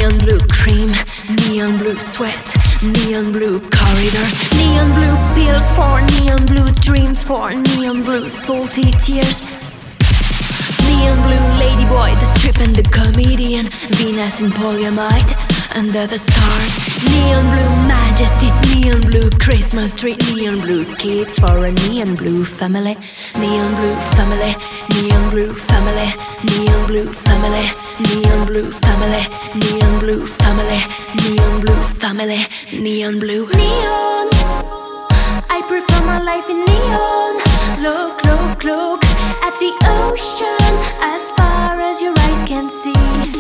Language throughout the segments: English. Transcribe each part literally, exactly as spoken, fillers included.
Neon blue cream, neon blue sweat, neon blue corridors, neon blue pills for neon blue dreams, for neon blue salty tears. Neon blue ladyboy, the strip and the comedian, Venus in polyamide, under the stars. Neon blue majesty, neon blue Christmas tree, neon blue kids for a neon blue family. Neon blue family, neon blue family, neon blue family, neon blue family, neon blue family, neon blue family, neon blue. Neon, I prefer my life in neon. Look, look, look at the ocean as far as your eyes can see.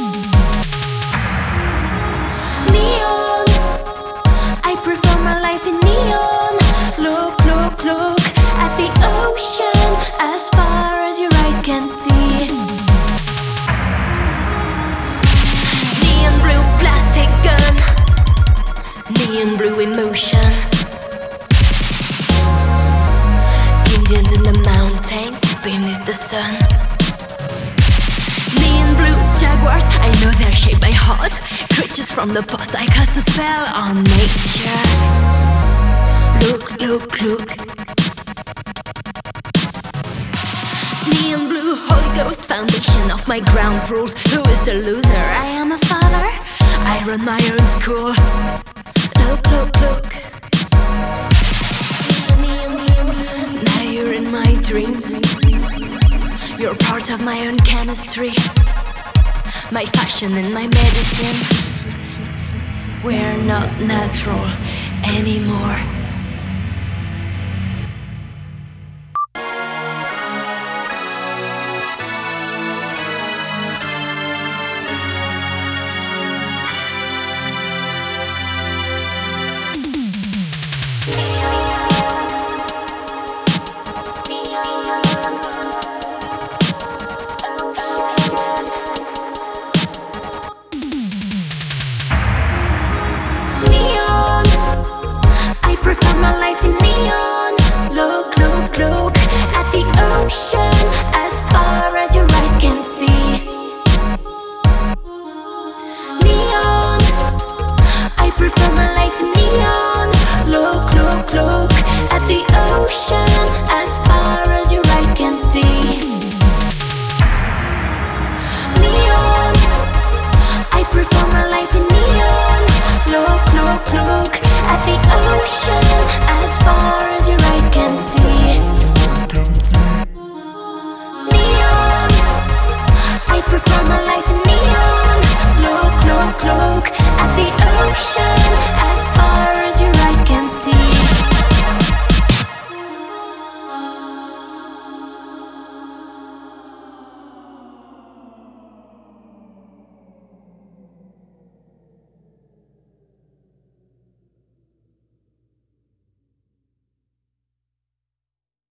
Neon, I prefer my life in neon. Look, look, look at the ocean as far as your eyes can see. Neon blue plastic gun, neon blue emotion. Indians in the mountains beneath the sun. Neon blue jaguars, I know they're shaped by heart. Creatures from the past, I cast a spell on nature. Look, look, look. Neon blue Holy Ghost, foundation of my ground rules. Who is the loser? I am a father, I run my own school. Look, look, look. Now you're in my dreams. You're part of my own chemistry, my fashion and my medicine. We're not natural anymore. Yeah.